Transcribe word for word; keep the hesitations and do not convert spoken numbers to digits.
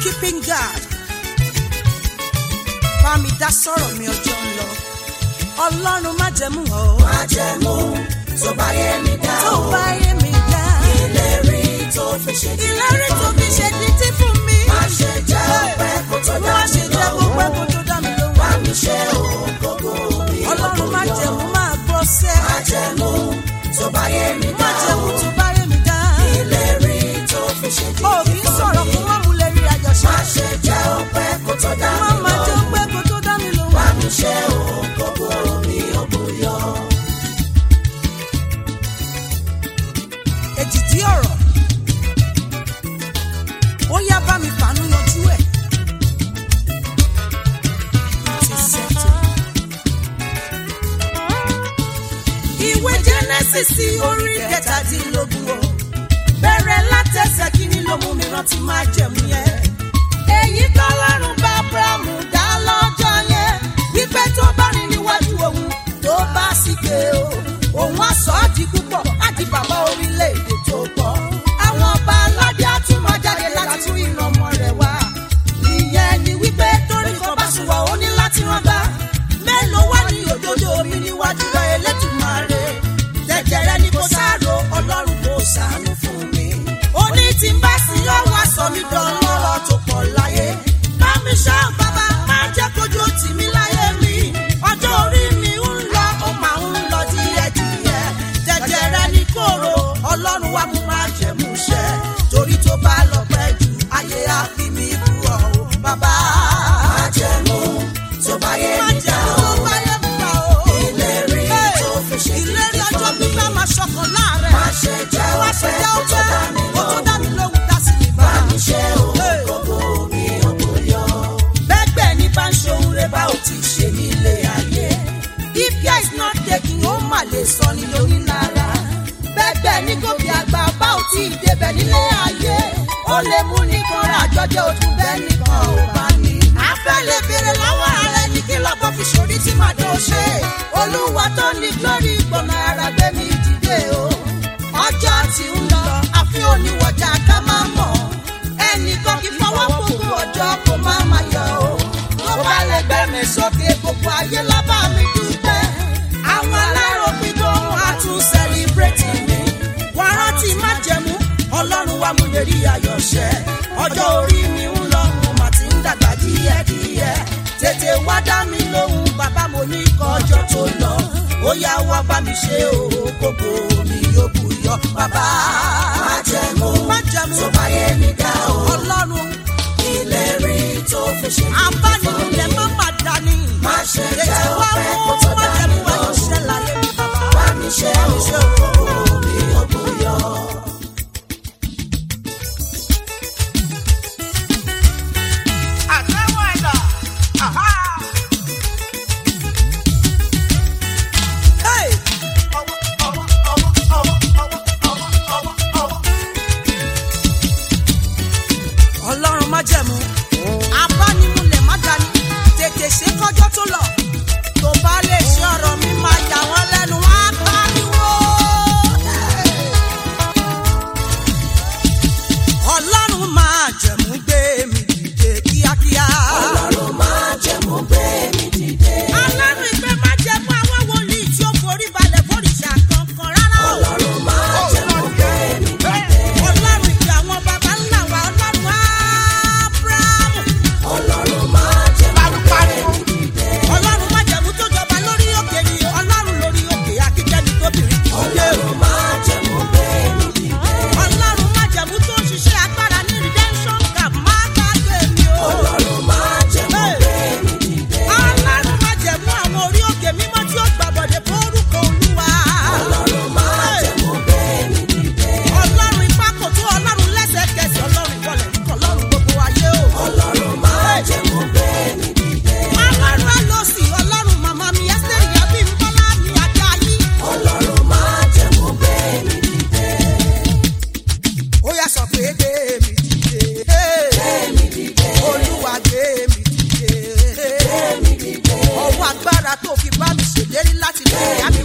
keeping God. Bá mi dá sọ̀rọ̀ mi ọjọ́ ń lọ. Ọlọ́run májẹ̀mú o. Májẹ̀mú tó bá yé mi dá o. Tó bá yé mi dá. Ìlérí tó fi ṣe títí fún mi. Ìlérí tó fi ṣe títí fún mi. Má ṣe jẹ́ ọpẹ́ kó tó dá mi lóhùn. Má ṣe jẹ́ ọpẹ́ kó tó dá mi lóhùn. Bá mi ṣe òkòkò mi. Ọlọ́run májẹ̀mú máa gbọ́ sẹ́. Májẹ̀mú tó bá yé mi dá o. Májẹ̀mú tó bá yé mi dá. Ìlérí tó fi ṣe títí fún mi. Òbí sọ̀rọ̀ fún wọn mú lè rí àjọṣe. Má ṣe jẹ́ ọpẹ́ kó tó dá mi lóhùn. Má jẹ́ ọpẹ́ kó tó dá mi lóhùn. Bá mi ṣe òkòkò mi ó bóyọ. Èjìdí ọ̀rọ̀ ó yá bá mi fàánú yanjú ẹ̀. Ti ṣètò. Ìwé Jẹ́nẹ́sísì orí kẹtàdínlógún o bẹ̀rẹ̀ látẹsẹ̀ kínní ló mú mi rántí májẹ̀mú yẹn. Èyí tọ́lọ́run bá Ábúráhámù dá lọ́jọ́ yẹn wípé tó bá rìn níwájú òun tó bá sì ké o òun á sọ ọ́ di púpọ̀ á di bàbá orílẹ̀-èdè tó pọ̀. Àwọn ọba aládé á tún máa jáde láti tún ìran ọmọ rẹ̀ wá. Ìyẹn ni wípé torí kan bá sùn wà ó ní láti rán bá. Mélòó wá ní òdodo mi níwájú rẹ̀ Elédùmarè. Jẹjẹrẹ ni kò sáàrò Ọlọ́run kò ṣàánú fún mi. Ó ní tí ń bá sí yóò wá sọ mí dán lọ́rọ̀ tó pọ̀ láyé. Bá mi ṣọ́ bàbá máa jẹ́ kójú tì mí láyé mi. Ọjọ́ orí mi ń lọ ó máa ń lọ díẹ̀díẹ̀. Jẹjẹrẹ ni kòrò Ọlọ́run wá mú májẹ̀mú ṣẹ. Torí tó bá lọ pẹ́ jù ayé á fi mí bú ọ o bàbá. Májẹ̀mú tó bá yé mi dá o. Májẹ̀mú tó bá yé mi dá o. Ìlérí tó fi ṣe títí fún mi. Ìlérí ọjọ́ pípẹ́ máa ṣọkàn láàrẹ̀. Má ṣe jẹ́ ọpẹ́ kó tó dá mi kó tó lóhùn. dá mi lóhùn dá sí mi bá. Bá mi ṣe òkòkò mi ó bóyọ. Bẹ́gbẹ́ ní bá ń ṣohun rẹ̀ bá ò ti ṣe nílé ayé. If care is not taken, ó mà lè sọ ní lórí lára. Bẹ́gbẹ́ ní gòkè àgbà bá ò tí ì débẹ̀ nílé ayé. Ó lè mú nìkan ra àjọjẹ́ ojú bẹ́ẹ̀ nìkan ò bá ní. Afẹ́ lè béèrè lọ́wọ́ ara ẹni kí lọ́gbọ́n fi ṣòrí tí màá dó ṣe. Olúwa tó ní glory gbọ̀nà ara gbé mi dìde o. Ọjọ́ tí ń lọ, àfi oníwọ̀jà ká máa mọ̀. Ẹnìkan kì í fọwọ́ gbogbo ọjọ́ kó má máa yọ o. Tó bá lè gbé mi sókè gbogbo ayé lábá mi dúpẹ́. Àwọn aláròpin gan á tún sẹ́líbrẹ́tì mi. Wọ́n rántí májẹ̀mú, Ọlọ́run wa mú lè rí ayọ̀ ṣẹ. Ọjọ́ orí mi ń lọ, mo mà ti ń dàgbà díẹ̀díẹ̀. Tètè wá dá mi lóhùn, bàbá mo ní kọjọ́ tó lọ. Ó yá wá bá mi ṣe o, gbogbo mi yóò buyọ bàbá. Májẹ̀mú Májẹ̀mú tó bá yé mi dá o. Ọlọ́run Ìlérí tó fi ṣe títí fún abánilẹ̀ mi. má má dání. Má ṣe jẹ́ Tètè wá ọpẹ́ mú kó tó dá mi májẹ̀mú ayọ̀ ṣẹ lóhùn. láyé mi bàbá. Bá mi ṣe òkòkò mi ó bóyọ. Hey! Ọlọ́run májẹ̀mú abánimúlẹ̀ má dání tètè ṣe kọjọ́ tó lọ tó bá lè ṣe ọ̀rọ̀ mi máa yà wọ́n lẹ́nu wá pariwo. Ọlọ́run májẹ̀mú gbé mi dìde kíákíá. Ọlọ́run májẹ̀mú gbé mi dìde. Ọlọ́run ìgbé májẹ̀mú àwọn wòlíì tí ó forí balẹ̀ fòrìṣà kankan rárá o. Ọlọ́run májẹ̀mú gbé mi dìde. Ọlọ́run ìgbé àwọn baba ńlá wa Ọlọ́run Ábúráhámù. Ọlọ́run májẹ̀mú gbé mi dìde. Ọlọ́run májẹ̀mú tó jọba lórí òkè ni Ọlọ́run lórí òkè akíkẹ́ni tóbìnrin kì í dé o. Ọlọ́run májẹ̀mú gbé mi dìde. Ọlọ́run májẹ̀mú tó ń ṣiṣẹ́ agbára ní redemption camp má gbàgbé mi o. Ọlọ́run májẹ̀mú gbé mi dìde. Ọlọ́run májẹ̀mú àwọn orí òkè mímọ́ tí ó gbàbọ̀dẹ̀ fórúkọ Olúwa. Ọlọ́run májẹ̀mú gbé mi dìde. Ọlọ́run ipá kò tó Ọlọ́run lẹ́sẹ̀kẹsẹ̀ Ọlọ́run ìkọlẹ̀ Ọlọ́run gbogbo ayé o. Ọlọ́run májẹ̀mú gbé mi dìde. Ọlọ́run alósì Ọlọ́run màmá mi Ẹ́sítérì Abímbọ́lá mi Àjàyí. Ọlọ́run májẹ̀mú gbé mi dìde. Ó yá sọ pé gbé mi dìde. Gbé mi dìde. Olúwa gbé mi dìde. Gbé mi dìde. Ọwọ́ agbára tó fi bá mi ṣèlérí láti lè yá mi